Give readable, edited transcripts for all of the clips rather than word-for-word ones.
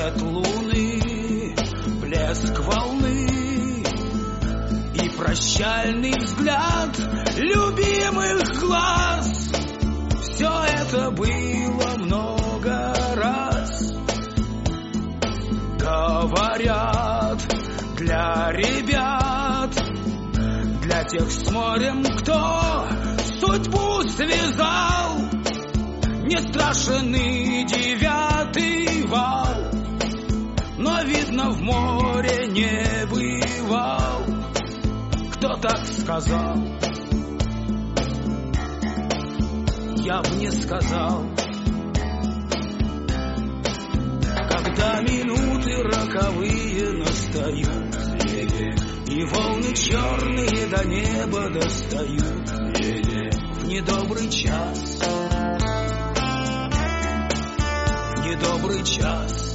свет луны, блеск волны и прощальный взгляд любимых глаз. Все это было много раз. Говорят, для ребят, для тех с морем, кто судьбу связал, не страшен и 9-й вал, но, видно, в море не бывал. Кто так сказал? Я б не сказал. Когда минуты роковые настают, и волны черные до неба достают, в недобрый час, в недобрый час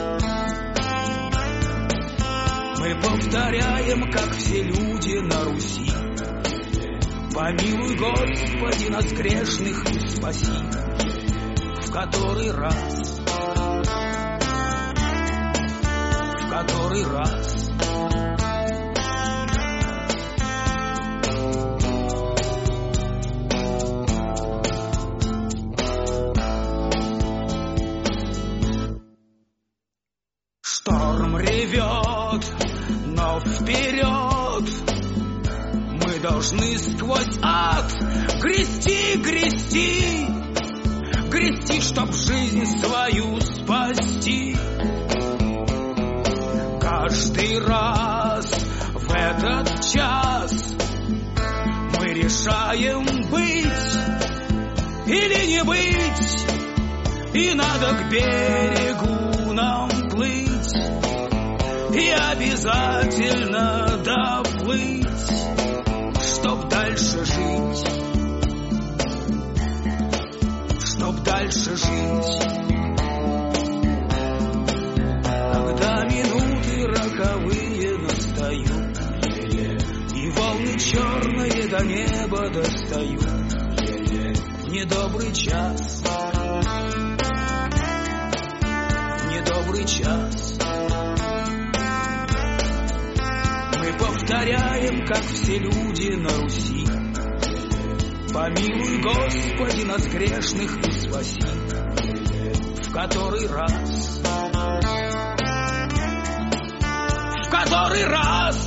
мы повторяем, как все люди на Руси: помилуй, Господи, нас грешных, и спаси. В который раз, в который раз шторм ревет, но вперед мы должны сквозь ад грести, грести, грести, чтоб жизнь свою спасти. Каждый раз в этот час мы решаем быть или не быть, и надо к берегу нам плыть, и обязательно доплыть, чтоб дальше жить, чтоб дальше жить. Когда минуты роковые настают, и волны черные до неба достают, в недобрый час, в недобрый час мы повторяем, как все люди на Руси: помилуй, Господи, нас грешных, и спаси. В который раз, в который раз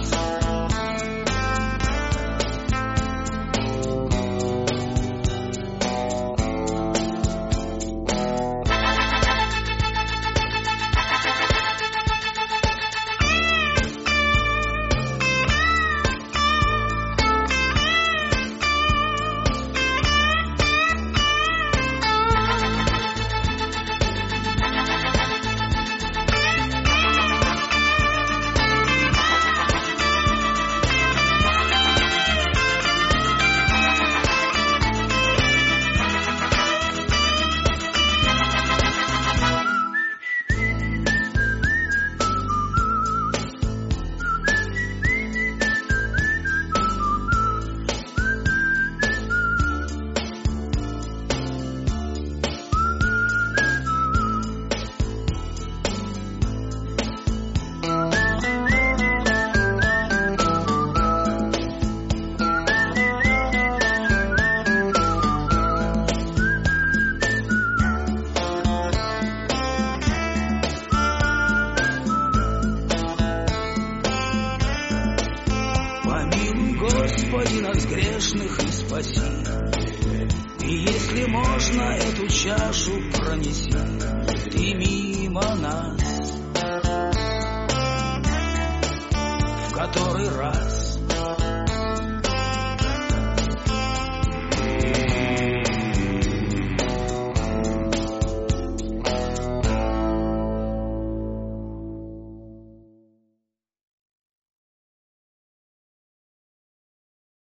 Господи, нас грешных, и спаси. И если можно, эту чашу пронеси ты мимо нас. В который раз